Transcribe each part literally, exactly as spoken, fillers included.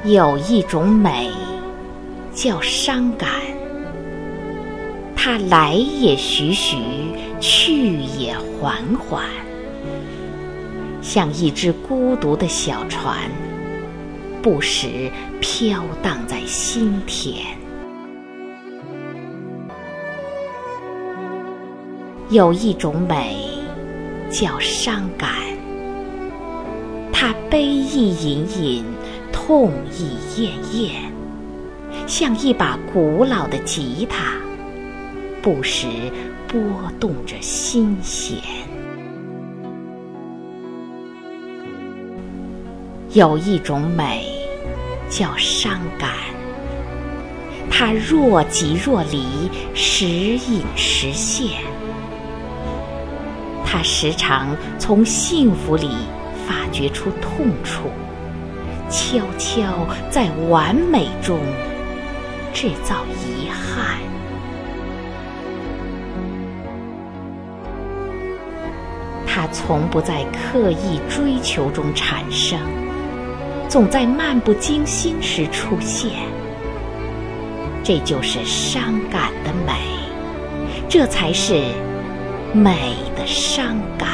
有一种美叫伤感，它来也徐徐，去也缓缓，像一只孤独的小船，不时飘荡在心田。有一种美叫伤感，它悲意隐隐，痛意艳艳，像一把古老的吉他，不时拨动着心弦。有一种美叫伤感，它若即若离，时隐时现。它时常从幸福里发掘出痛楚，悄悄在完美中制造遗憾。它从不在刻意追求中产生，总在漫不经心时出现。这就是伤感的美，这才是美的伤感。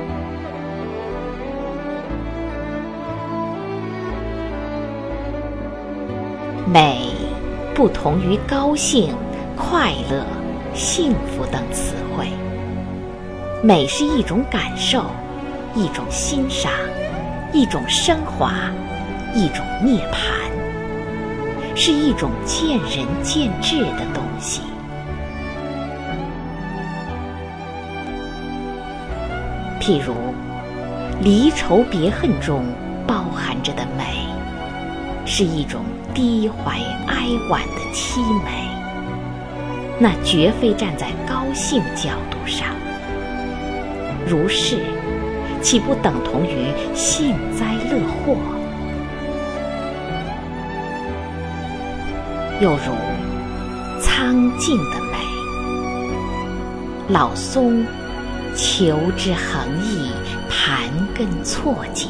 美不同于高兴、快乐、幸福等词汇，美是一种感受，一种欣赏，一种升华，一种涅槃，是一种见仁见智的东西。譬如离愁别恨中包含着的美，是一种低怀哀婉的凄美，那绝非站在高兴角度上。如是，岂不等同于幸灾乐祸？又如苍劲的美，老松求之恒毅，盘根错节；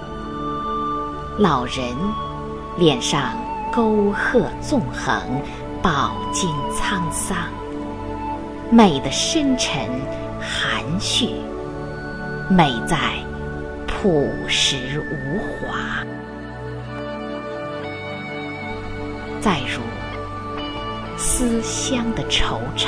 老人脸上沟壑纵横，饱经沧桑。美的深沉含蓄，美在朴实无华。再如思乡的惆怅，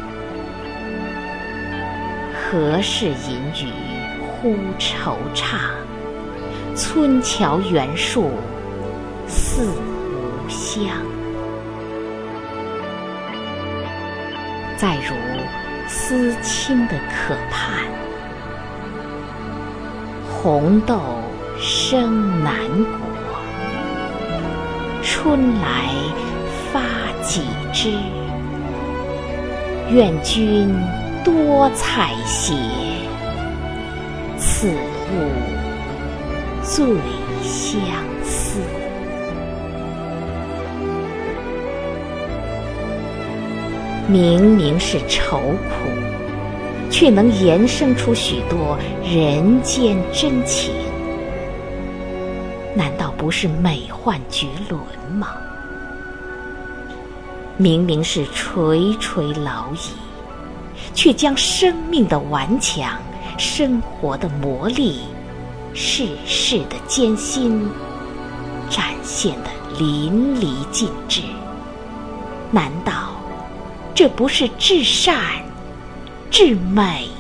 何事隐语忽惆怅？村桥原树似无香。再如思亲的渴盼，红豆生南国，春来发几枝。愿君多采撷，此物最相思。明明是愁苦，却能延伸出许多人间真情，难道不是美幻绝伦吗？明明是垂垂老矣，却将生命的顽强、生活的磨砺、世事的艰辛展现得淋漓尽致。难道这不是至善至美